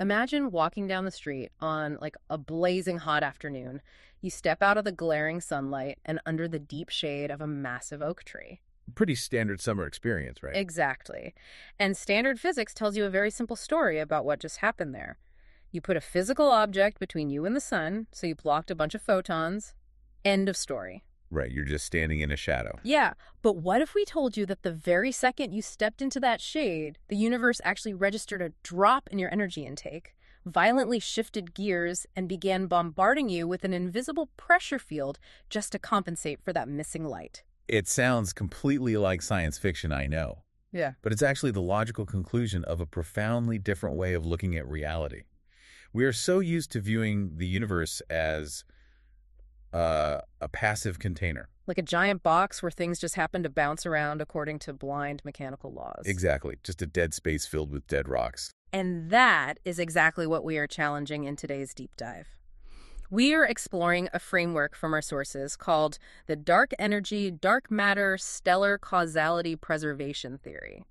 Imagine walking down the street on like a blazing hot afternoon. You step out of the glaring sunlight and under the deep shade of a massive oak tree. Pretty standard summer experience, right? Exactly. And standard physics tells you a very simple story about what just happened there. You put a physical object between you and the sun, so you blocked a bunch of photons. End of story. Right, you're just standing in a shadow. Yeah, but what if we told you that the very second you stepped into that shade, the universe actually registered a drop in your energy intake, violently shifted gears, and began bombarding you with an invisible pressure field just to compensate for that missing light? It sounds completely like science fiction, I know. Yeah. But it's actually the logical conclusion of a profoundly different way of looking at reality. We are so used to viewing the universe as a passive container. Like a giant box where things just happen to bounce around according to blind mechanical laws. Exactly, just a dead space filled with dead rocks. And that is exactly what we are challenging in today's deep dive. We are exploring a framework from our sources called the Dark Energy, Dark Matter, Stellar Causality Preservation Theory.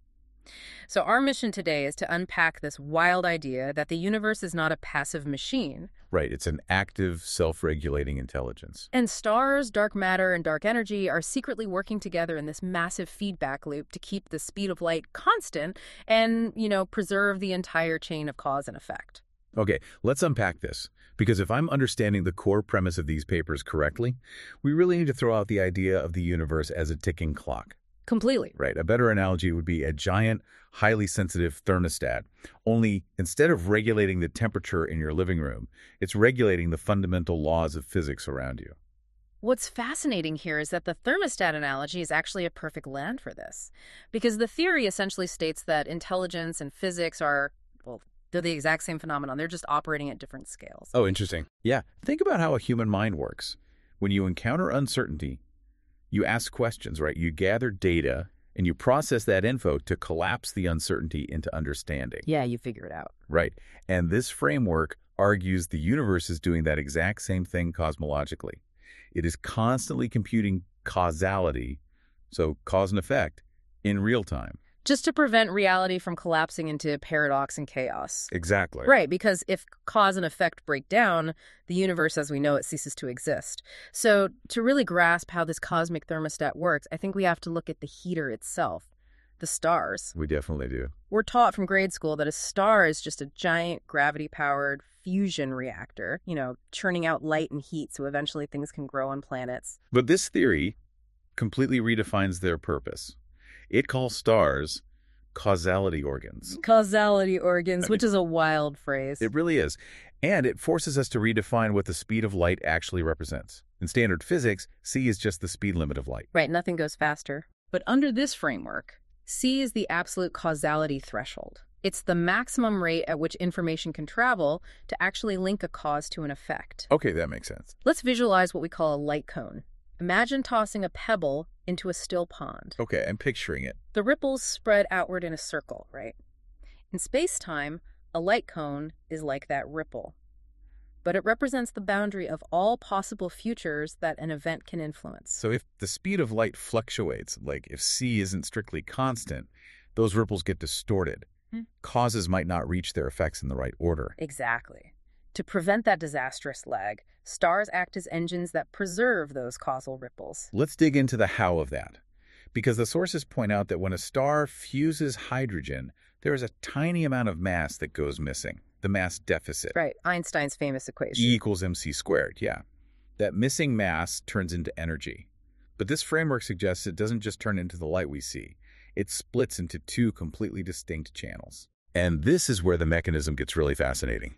So our mission today is to unpack this wild idea that the universe is not a passive machine. Right, it's an active, self-regulating intelligence. And stars, dark matter, and dark energy are secretly working together in this massive feedback loop to keep the speed of light constant and, preserve the entire chain of cause and effect. Okay, let's unpack this. Because if I'm understanding the core premise of these papers correctly, we really need to throw out the idea of the universe as a ticking clock. Completely. Right. A better analogy would be a giant, highly sensitive thermostat. Only instead of regulating the temperature in your living room, it's regulating the fundamental laws of physics around you. What's fascinating here is that the thermostat analogy is actually a perfect land for this. Because the theory essentially states that intelligence and physics are, they're the exact same phenomenon. They're just operating at different scales. Oh, interesting. Yeah. Think about how a human mind works. When you encounter uncertainty, you ask questions, right? You gather data, and you process that info to collapse the uncertainty into understanding. Yeah, you figure it out. Right. And this framework argues the universe is doing that exact same thing cosmologically. It is constantly computing causality, so cause and effect, in real time. Just to prevent reality from collapsing into paradox and chaos. Exactly. Right, because if cause and effect break down, the universe as we know it ceases to exist. So to really grasp how this cosmic thermostat works, I think we have to look at the heater itself, the stars. We definitely do. We're taught from grade school that a star is just a giant gravity-powered fusion reactor, churning out light and heat so eventually things can grow on planets. But this theory completely redefines their purpose. It calls stars causality organs. Causality organs, which is a wild phrase. It really is. And it forces us to redefine what the speed of light actually represents. In standard physics, c is just the speed limit of light. Right, nothing goes faster. But under this framework, c is the absolute causality threshold. It's the maximum rate at which information can travel to actually link a cause to an effect. Okay, that makes sense. Let's visualize what we call a light cone. Imagine tossing a pebble into a still pond. Okay, I'm picturing it. The ripples spread outward in a circle, right? In space-time, a light cone is like that ripple. But it represents the boundary of all possible futures that an event can influence. So if the speed of light fluctuates, like if c isn't strictly constant, those ripples get distorted. Causes might not reach their effects in the right order. Exactly. To prevent that disastrous lag, stars act as engines that preserve those causal ripples. Let's dig into the how of that. Because the sources point out that when a star fuses hydrogen, there is a tiny amount of mass that goes missing, the mass deficit. Right, Einstein's famous equation. E equals mc squared, yeah. That missing mass turns into energy. But this framework suggests it doesn't just turn into the light we see. It splits into two completely distinct channels. And this is where the mechanism gets really fascinating.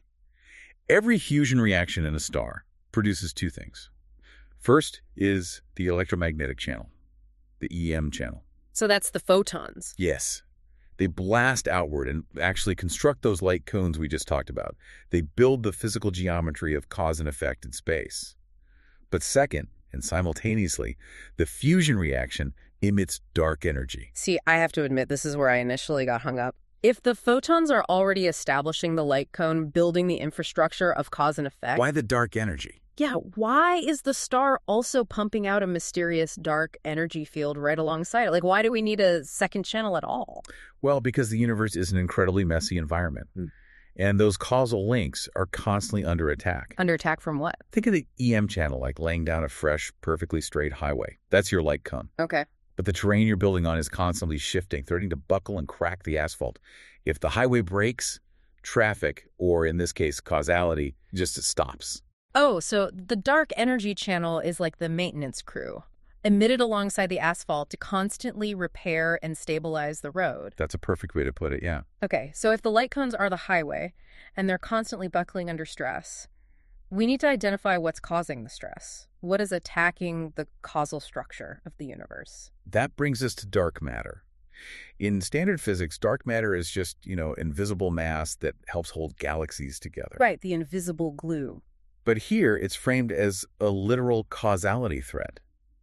Every fusion reaction in a star produces two things. First is the electromagnetic channel, the EM channel. So that's the photons. Yes. They blast outward and actually construct those light cones we just talked about. They build the physical geometry of cause and effect in space. But second, and simultaneously, the fusion reaction emits dark energy. See, I have to admit, this is where I initially got hung up. If the photons are already establishing the light cone, building the infrastructure of cause and effect... Why the dark energy? Yeah, why is the star also pumping out a mysterious dark energy field right alongside it? Like, why do we need a second channel at all? Well, because the universe is an incredibly messy environment. And those causal links are constantly under attack. Under attack from what? Think of the EM channel like laying down a fresh, perfectly straight highway. That's your light cone. Okay. But the terrain you're building on is constantly shifting, threatening to buckle and crack the asphalt. If the highway breaks, traffic, or in this case, causality, just stops. Oh, so the dark energy channel is like the maintenance crew, emitted alongside the asphalt to constantly repair and stabilize the road. That's a perfect way to put it, yeah. Okay, so if the light cones are the highway and they're constantly buckling under stress, we need to identify what's causing the stress. What is attacking the causal structure of the universe? That brings us to dark matter. In standard physics, dark matter is just, invisible mass that helps hold galaxies together. Right, the invisible glue. But here, it's framed as a literal causality threat.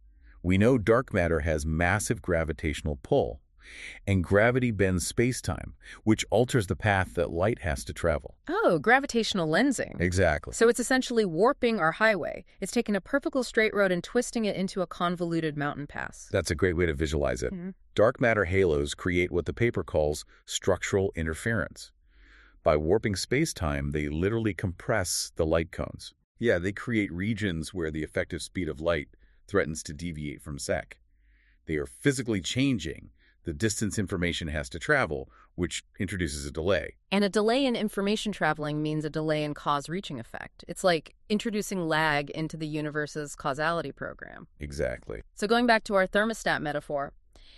We know dark matter has massive gravitational pull, and gravity bends space-time, which alters the path that light has to travel. Oh, gravitational lensing. Exactly. So it's essentially warping our highway. It's taking a perfectly straight road and twisting it into a convoluted mountain pass. That's a great way to visualize it. Mm-hmm. Dark matter halos create what the paper calls structural interference. By warping space-time, they literally compress the light cones. Yeah, they create regions where the effective speed of light threatens to deviate from sec. They are physically changing the distance information has to travel, which introduces a delay. And a delay in information traveling means a delay in cause-reaching effect. It's like introducing lag into the universe's causality program. Exactly. So going back to our thermostat metaphor,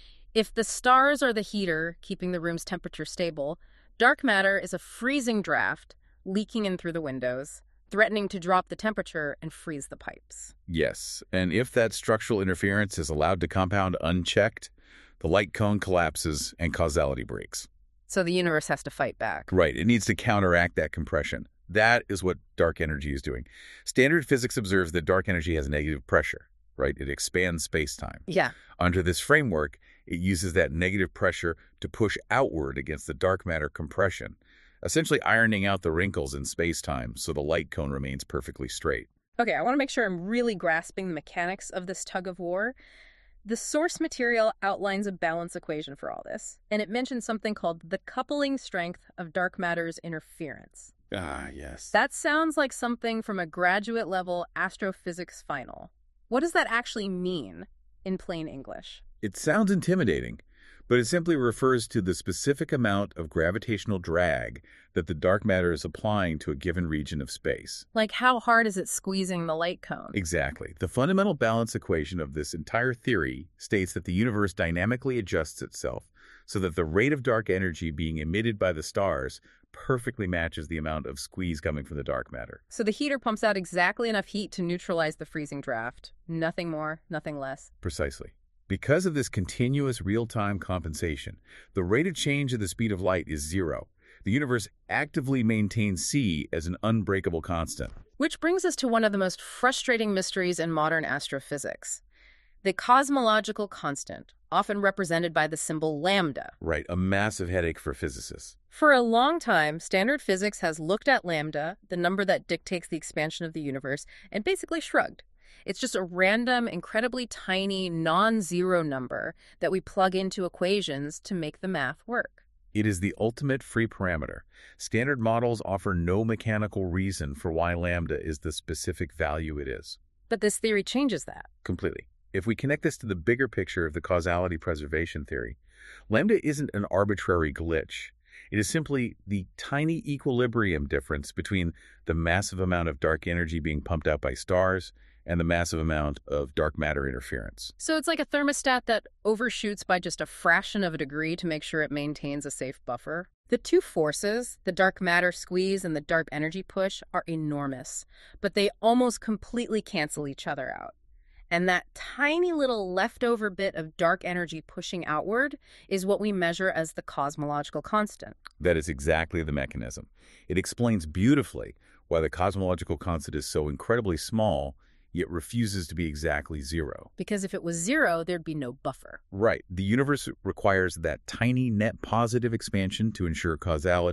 if the stars are the heater keeping the room's temperature stable, dark matter is a freezing draft leaking in through the windows, threatening to drop the temperature and freeze the pipes. Yes, and if that structural interference is allowed to compound unchecked, the light cone collapses and causality breaks. So the universe has to fight back. Right, it needs to counteract that compression. That is what dark energy is doing. Standard physics observes that dark energy has negative pressure, right? It expands space-time. Yeah. Under this framework, it uses that negative pressure to push outward against the dark matter compression, essentially ironing out the wrinkles in space-time so the light cone remains perfectly straight. Okay, I want to make sure I'm really grasping the mechanics of this tug of war. The source material outlines a balance equation for all this, and it mentions something called the coupling strength of dark matter's interference. Ah, yes. That sounds like something from a graduate-level astrophysics final. What does that actually mean in plain English? It sounds intimidating, but it simply refers to the specific amount of gravitational drag that the dark matter is applying to a given region of space. Like how hard is it squeezing the light cone? Exactly. The fundamental balance equation of this entire theory states that the universe dynamically adjusts itself so that the rate of dark energy being emitted by the stars perfectly matches the amount of squeeze coming from the dark matter. So the heater pumps out exactly enough heat to neutralize the freezing draft. Nothing more, nothing less. Precisely. Because of this continuous real-time compensation, the rate of change of the speed of light is zero. The universe actively maintains c as an unbreakable constant. Which brings us to one of the most frustrating mysteries in modern astrophysics. The cosmological constant, often represented by the symbol lambda. Right, a massive headache for physicists. For a long time, standard physics has looked at lambda, the number that dictates the expansion of the universe, and basically shrugged. It's just a random, incredibly tiny, non-zero number that we plug into equations to make the math work. It is the ultimate free parameter. Standard models offer no mechanical reason for why lambda is the specific value it is. But this theory changes that. Completely. If we connect this to the bigger picture of the causality preservation theory, lambda isn't an arbitrary glitch. It is simply the tiny equilibrium difference between the massive amount of dark energy being pumped out by stars and the massive amount of dark matter interference. So it's like a thermostat that overshoots by just a fraction of a degree to make sure it maintains a safe buffer. The two forces, the dark matter squeeze and the dark energy push, are enormous, but they almost completely cancel each other out. And that tiny little leftover bit of dark energy pushing outward is what we measure as the cosmological constant. That is exactly the mechanism. It explains beautifully why the cosmological constant is so incredibly small, yet refuses to be exactly zero. Because if it was zero, there'd be no buffer. Right. The universe requires that tiny net positive expansion to ensure causality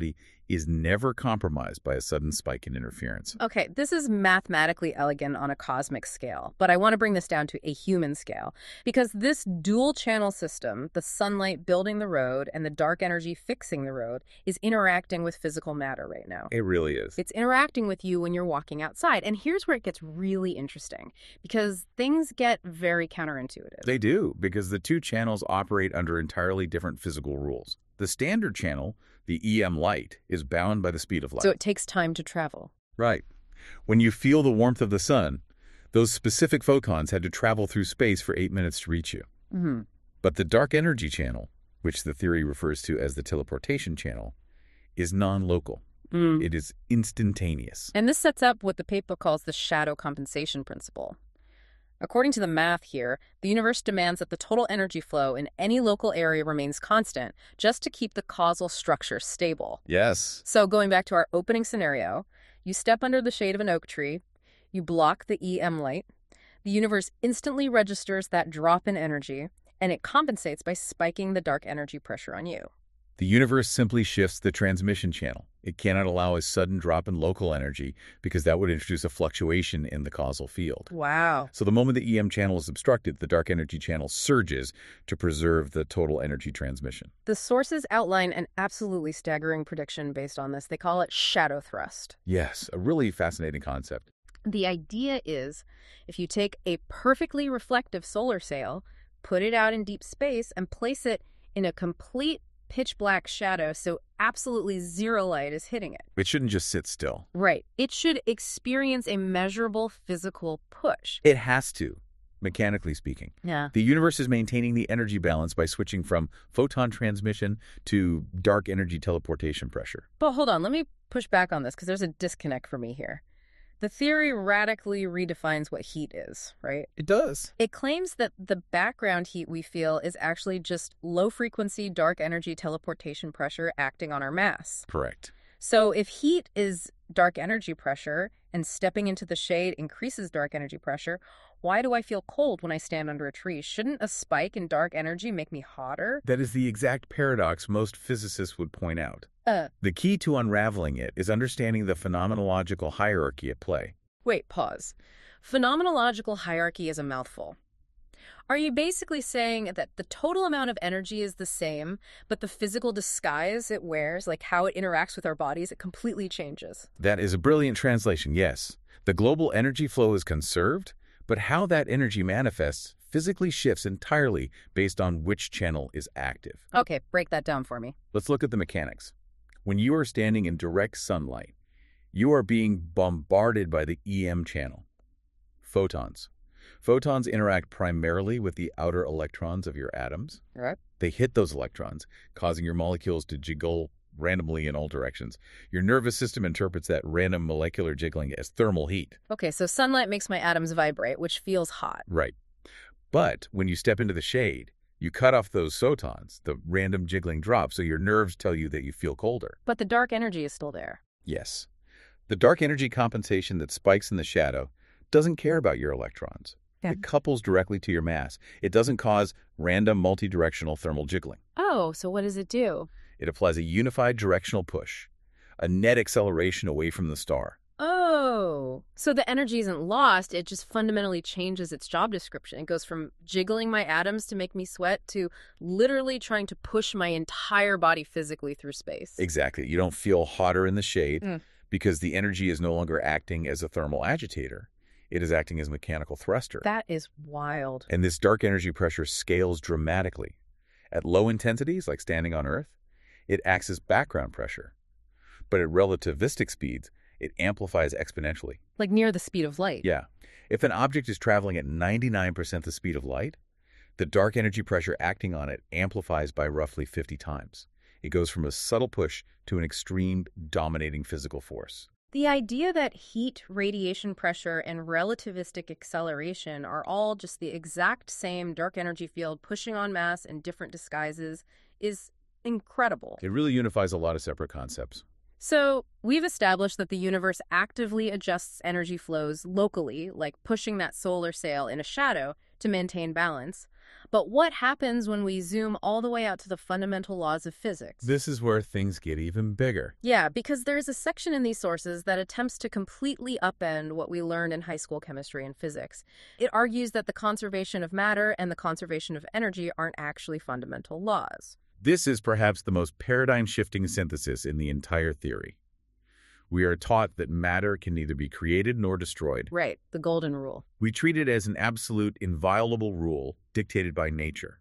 is never compromised by a sudden spike in interference. Okay, this is mathematically elegant on a cosmic scale, but I want to bring this down to a human scale because this dual channel system, the sunlight building the road and the dark energy fixing the road, is interacting with physical matter right now. It really is. It's interacting with you when you're walking outside. And here's where it gets really interesting because things get very counterintuitive. They do, because the two channels operate under entirely different physical rules. The standard channel, the EM light, is bound by the speed of light. So it takes time to travel. Right. When you feel the warmth of the sun, those specific photons had to travel through space for 8 minutes to reach you. Mm-hmm. But the dark energy channel, which the theory refers to as the teleportation channel, is non-local. It is instantaneous. And this sets up what the paper calls the shadow compensation principle. According to the math here, the universe demands that the total energy flow in any local area remains constant just to keep the causal structure stable. Yes. So going back to our opening scenario, you step under the shade of an oak tree, you block the EM light, the universe instantly registers that drop in energy, and it compensates by spiking the dark energy pressure on you. The universe simply shifts the transmission channel. It cannot allow a sudden drop in local energy because that would introduce a fluctuation in the causal field. Wow. So the moment the EM channel is obstructed, the dark energy channel surges to preserve the total energy transmission. The sources outline an absolutely staggering prediction based on this. They call it shadow thrust. Yes, a really fascinating concept. The idea is if you take a perfectly reflective solar sail, put it out in deep space, and place it in a complete pitch black shadow so absolutely zero light is hitting it. It shouldn't just sit still. Right. It should experience a measurable physical push. It has to, mechanically speaking. Yeah. The universe is maintaining the energy balance by switching from photon transmission to dark energy teleportation pressure. But hold on, let me push back on this because there's a disconnect for me here. The theory radically redefines what heat is, right? It does. It claims that the background heat we feel is actually just low-frequency dark energy teleportation pressure acting on our mass. Correct. So if heat is dark energy pressure and stepping into the shade increases dark energy pressure, why do I feel cold when I stand under a tree? Shouldn't a spike in dark energy make me hotter? That is the exact paradox most physicists would point out. The key to unraveling it is understanding the phenomenological hierarchy at play. Wait, pause. Phenomenological hierarchy is a mouthful. Are you basically saying that the total amount of energy is the same, but the physical disguise it wears, like how it interacts with our bodies, it completely changes? That is a brilliant translation, yes. The global energy flow is conserved, but how that energy manifests physically shifts entirely based on which channel is active. Okay, break that down for me. Let's look at the mechanics. When you are standing in direct sunlight, you are being bombarded by the EM channel. Photons. Photons interact primarily with the outer electrons of your atoms. Right. They hit those electrons, causing your molecules to jiggle randomly in all directions. Your nervous system interprets that random molecular jiggling as thermal heat. Okay, so sunlight makes my atoms vibrate, which feels hot. Right. But when you step into the shade, you cut off those photons, the random jiggling drop, so your nerves tell you that you feel colder. But the dark energy is still there. Yes. The dark energy compensation that spikes in the shadow doesn't care about your electrons. Yeah. It couples directly to your mass. It doesn't cause random multidirectional thermal jiggling. Oh, so what does it do? It applies a unified directional push, a net acceleration away from the star. Oh, so the energy isn't lost, it just fundamentally changes its job description. It goes from jiggling my atoms to make me sweat to literally trying to push my entire body physically through space. Exactly. You don't feel hotter in the shade because the energy is no longer acting as a thermal agitator. It is acting as a mechanical thruster. That is wild. And this dark energy pressure scales dramatically. At low intensities, like standing on Earth, it acts as background pressure. But at relativistic speeds, it amplifies exponentially. Like near the speed of light. Yeah. If an object is traveling at 99% the speed of light, the dark energy pressure acting on it amplifies by roughly 50 times. It goes from a subtle push to an extreme, dominating physical force. The idea that heat, radiation pressure, and relativistic acceleration are all just the exact same dark energy field pushing on mass in different disguises is incredible. It really unifies a lot of separate concepts. So we've established that the universe actively adjusts energy flows locally, like pushing that solar sail in a shadow to maintain balance. But what happens when we zoom all the way out to the fundamental laws of physics? This is where things get even bigger. Yeah, because there's a section in these sources that attempts to completely upend what we learned in high school chemistry and physics. It argues that the conservation of matter and the conservation of energy aren't actually fundamental laws. This is perhaps the most paradigm-shifting synthesis in the entire theory. We are taught that matter can neither be created nor destroyed. Right, the golden rule. We treat it as an absolute, inviolable rule dictated by nature.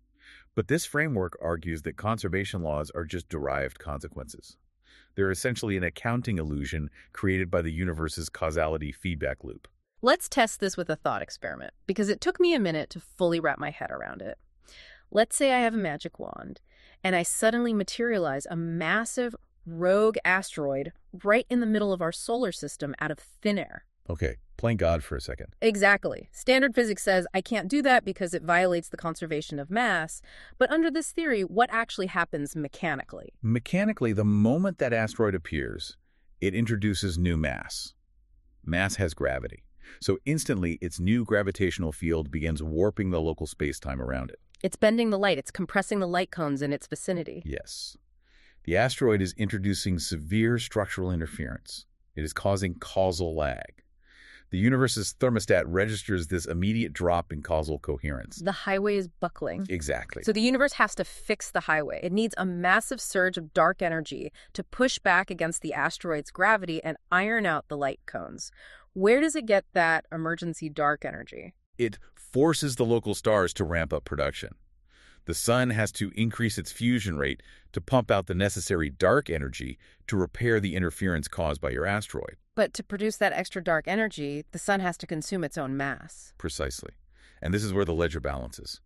But this framework argues that conservation laws are just derived consequences. They're essentially an accounting illusion created by the universe's causality feedback loop. Let's test this with a thought experiment, because it took me a minute to fully wrap my head around it. Let's say I have a magic wand, and I suddenly materialize a massive rogue asteroid right in the middle of our solar system out of thin air. Okay, playing God for a second. Exactly. Standard physics says I can't do that because it violates the conservation of mass. But under this theory, what actually happens mechanically? Mechanically, the moment that asteroid appears, it introduces new mass. Mass has gravity. So instantly, its new gravitational field begins warping the local space-time around it. It's bending the light. It's compressing the light cones in its vicinity. Yes. The asteroid is introducing severe structural interference. It is causing causal lag. The universe's thermostat registers this immediate drop in causal coherence. The highway is buckling. Exactly. So the universe has to fix the highway. It needs a massive surge of dark energy to push back against the asteroid's gravity and iron out the light cones. Where does it get that emergency dark energy? It forces the local stars to ramp up production. The sun has to increase its fusion rate to pump out the necessary dark energy to repair the interference caused by your asteroid. But to produce that extra dark energy, the sun has to consume its own mass. Precisely. And this is where the ledger balances.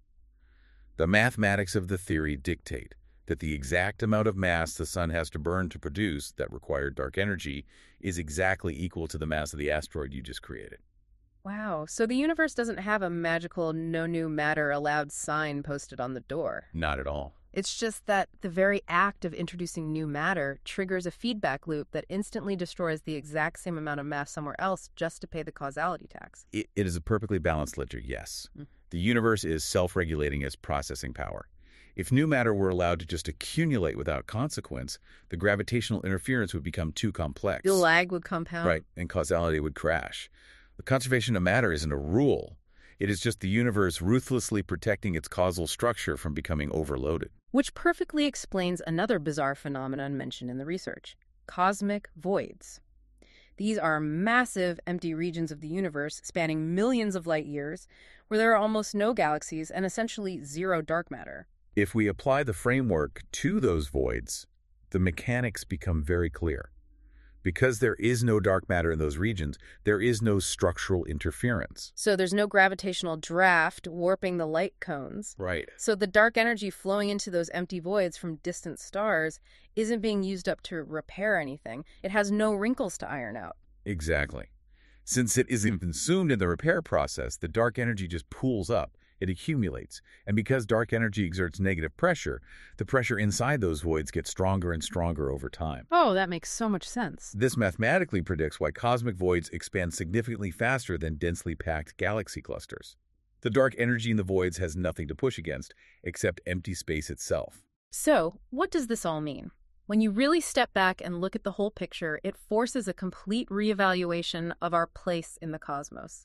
The mathematics of the theory dictate that the exact amount of mass the sun has to burn to produce that required dark energy is exactly equal to the mass of the asteroid you just created. Wow, so the universe doesn't have a magical no new matter allowed sign posted on the door. Not at all. It's just that the very act of introducing new matter triggers a feedback loop that instantly destroys the exact same amount of mass somewhere else just to pay the causality tax. It is a perfectly balanced ledger, yes. The universe is self-regulating its processing power. If new matter were allowed to just accumulate without consequence, the gravitational interference would become too complex. The lag would compound. Right, and causality would crash. The conservation of matter isn't a rule. It is just the universe ruthlessly protecting its causal structure from becoming overloaded. Which perfectly explains another bizarre phenomenon mentioned in the research: cosmic voids. These are massive empty regions of the universe spanning millions of light years, where there are almost no galaxies and essentially zero dark matter. If we apply the framework to those voids, the mechanics become very clear. Because there is no dark matter in those regions, there is no structural interference. So there's no gravitational draft warping the light cones. Right. So the dark energy flowing into those empty voids from distant stars isn't being used up to repair anything. It has no wrinkles to iron out. Exactly. Since it isn't consumed in the repair process, the dark energy just pools up. It accumulates. And because dark energy exerts negative pressure, the pressure inside those voids gets stronger and stronger over time. Oh, that makes so much sense. This mathematically predicts why cosmic voids expand significantly faster than densely packed galaxy clusters. The dark energy in the voids has nothing to push against except empty space itself. So, what does this all mean? When you really step back and look at the whole picture, it forces a complete reevaluation of our place in the cosmos.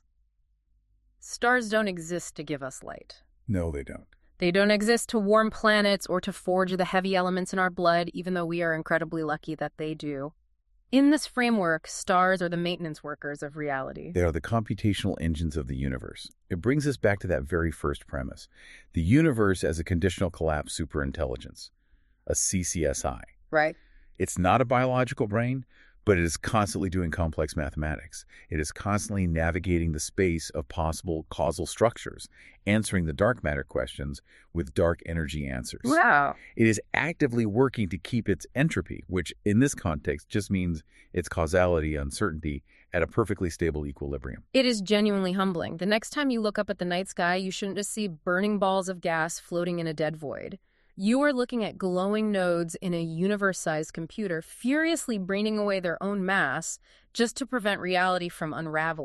Stars don't exist to give us light. No, they don't. They don't exist to warm planets or to forge the heavy elements in our blood, even though we are incredibly lucky that they do. In this framework, stars are the maintenance workers of reality. They are the computational engines of the universe. It brings us back to that very first premise. The universe as a conditional collapse superintelligence, a CCSI. Right. It's not a biological brain, but it is constantly doing complex mathematics. It is constantly navigating the space of possible causal structures, answering the dark matter questions with dark energy answers. Wow. It is actively working to keep its entropy, which in this context just means its causality uncertainty, at a perfectly stable equilibrium. It is genuinely humbling. The next time you look up at the night sky, you shouldn't just see burning balls of gas floating in a dead void. You are looking at glowing nodes in a universe-sized computer furiously braining away their own mass just to prevent reality from unraveling.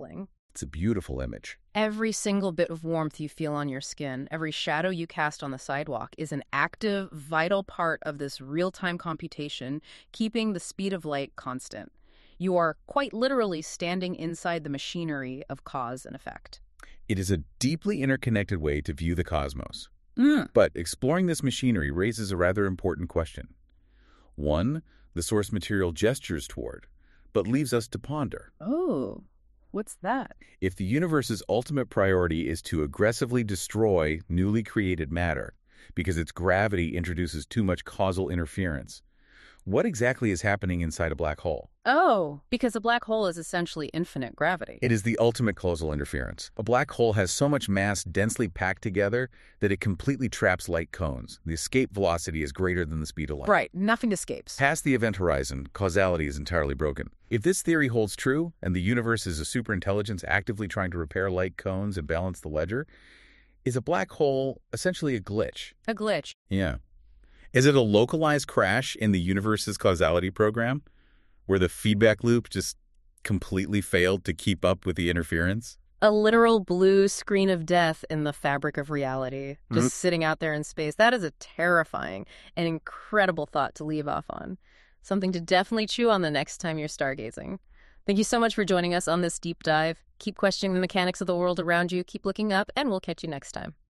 It's a beautiful image. Every single bit of warmth you feel on your skin, every shadow you cast on the sidewalk is an active, vital part of this real-time computation, keeping the speed of light constant. You are quite literally standing inside the machinery of cause and effect. It is a deeply interconnected way to view the cosmos. Mm. But exploring this machinery raises a rather important question. One, the source material gestures toward, but leaves us to ponder. Oh, what's that? If the universe's ultimate priority is to aggressively destroy newly created matter because its gravity introduces too much causal interference, what exactly is happening inside a black hole? Oh, because a black hole is essentially infinite gravity. It is the ultimate causal interference. A black hole has so much mass densely packed together that it completely traps light cones. The escape velocity is greater than the speed of light. Right, nothing escapes. Past the event horizon, causality is entirely broken. If this theory holds true, and the universe is a superintelligence actively trying to repair light cones and balance the ledger, is a black hole essentially a glitch? A glitch. Yeah. Is it a localized crash in the universe's causality program, where the feedback loop just completely failed to keep up with the interference? A literal blue screen of death in the fabric of reality, just sitting out there in space. That is a terrifying and incredible thought to leave off on. Something to definitely chew on the next time you're stargazing. Thank you so much for joining us on this deep dive. Keep questioning the mechanics of the world around you, keep looking up, and we'll catch you next time.